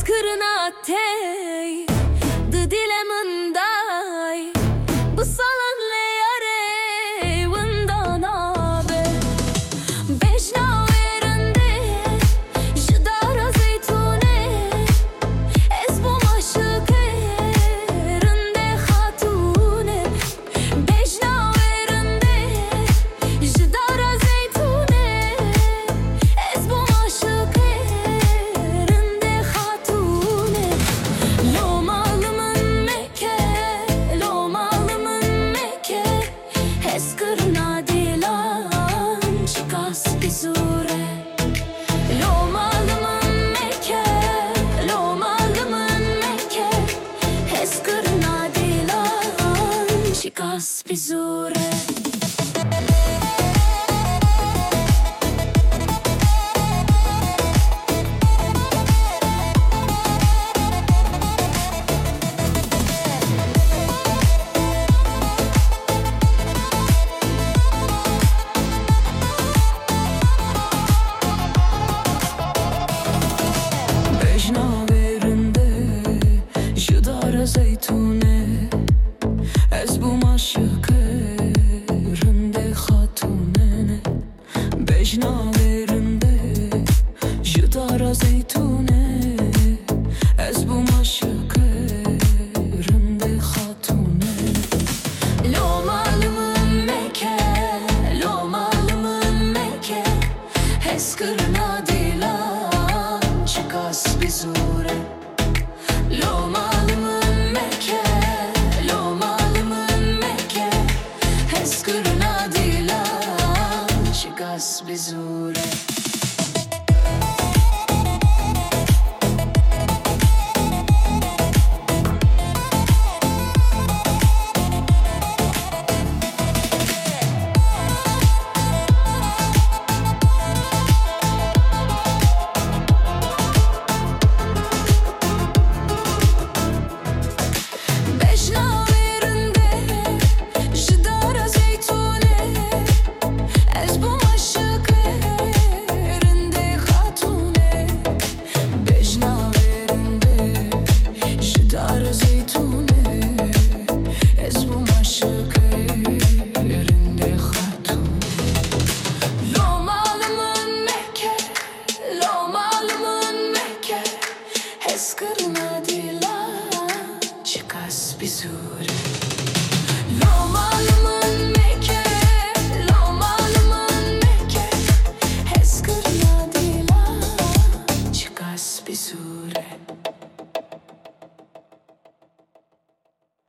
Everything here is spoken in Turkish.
Skrnatej dë dilemëndaj Bësalën le jare vëndanave Beshna verënde Zhëdara zeytune Ezbu ma shëkerënde khatune Beshna verënde Zhëdara zeytune Ezbu ma shëkerënde khatune Lomalımın Mekke, lomalımın Mekke Heskırna dilan çıkas bizure Lomalımın Mekke, lomalımın Mekke Heskırna dilan çıkas bizure Bejna verinde Zhëdara zeytune Ezbu ma shëkerënde khatune Bejna verinde Zhëdara zeytune Ezbu ma shëkerënde khatune Lomalımın Mekke, lomalımın Mekke Heskırna dilan çıkas bizure Lomalımın Mekke, lomalımın Mekke Heskırna dilan çıkas bizure Bejna verinde Zhëdara zeytune Ezbu ma shëkerënde khatune Bejna verinde Zhëdara zeytune Ezbu ma shëkerënde khatune Lomalımın Mekke, lomalımın Mekke Heskırna dilan çıkas bizure